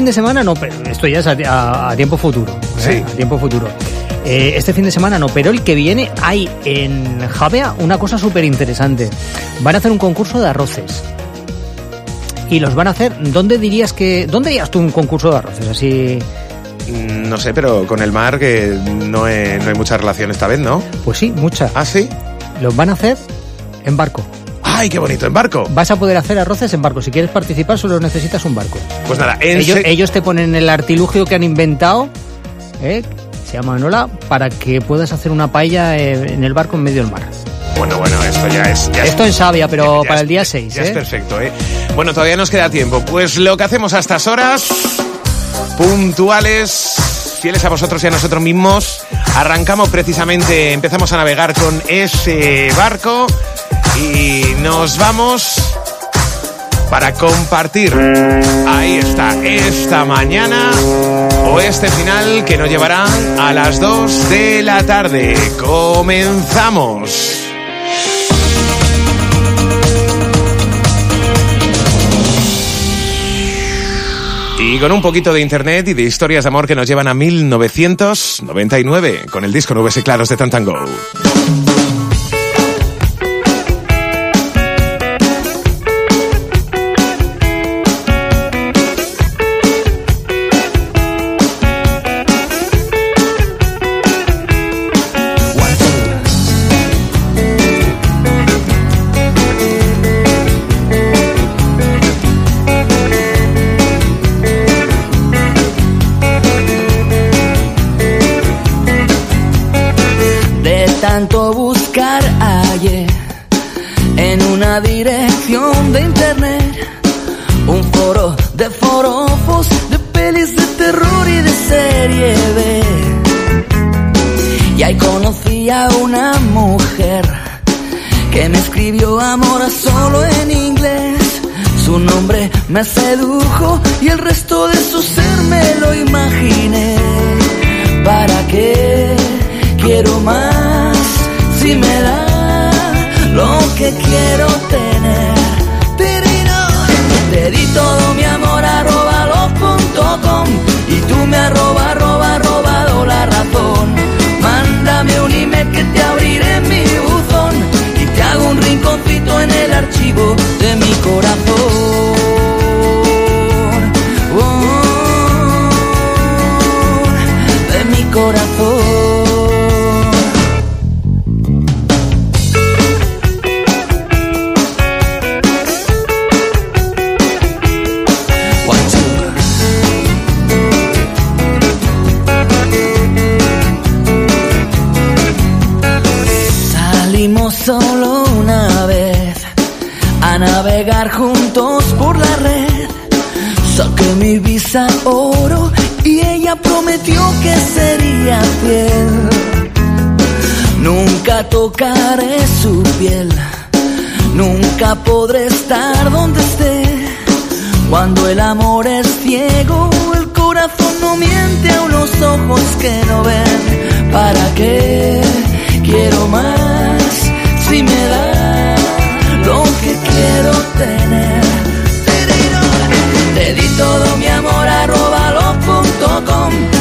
fin de semana no, pero esto ya es a tiempo futuro. Sí. A tiempo futuro. Este fin de semana no, pero el que viene hay en Javea una cosa súper interesante. Van a hacer un concurso de arroces. Y los van a hacer... ¿Dónde dirías tú un concurso de arroces? Así... No sé, pero con el mar que no hay mucha relación esta vez, ¿no? Pues sí, mucha. ¿Ah, sí? Los van a hacer en barco. ¡Ay, qué bonito! En barco. Vas a poder hacer arroces en barco. Si quieres participar, solo necesitas un barco. Pues nada, ellos te ponen el artilugio que han inventado, se llama Nola, para que puedas hacer una paella en el barco en medio del mar. Bueno, esto ya es... Esto en Sabia, pero para el día 6. Ya es perfecto, ¿eh? Bueno, todavía nos queda tiempo. Pues lo que hacemos a estas horas, puntuales, fieles a vosotros y a nosotros mismos, empezamos a navegar con ese barco y nos vamos para compartir, ahí está, esta mañana o este final que nos llevará a las 2 de la tarde. ¡Comenzamos! Y con un poquito de internet y de historias de amor que nos llevan a 1999 con el disco Nubes y Claros de Tantango. Tanto buscar hallé en una dirección de internet un foro de forofos, de pelis de terror y de serie B. Y ahí conocí a una mujer que me escribió amor solo en inglés. Su nombre me sedujo y el resto de su ser me lo imaginé. ¿Para qué quiero más? Si me da lo que quiero tener. Te di todo mi amor @love.com y tú me robado la razón. Mándame un email que te abriré en mi buzón y te hago un rinconcito en el archivo de mi corazón. De mi corazón. Solo una vez a navegar juntos por la red. Saqué mi visa oro y ella prometió que sería fiel. Nunca tocaré su piel, nunca podré estar donde esté. Cuando el amor es ciego, el corazón no miente a unos ojos que no ven. ¿Para qué quiero más? Si me da lo que quiero tener. Te di todo mi amor @love.com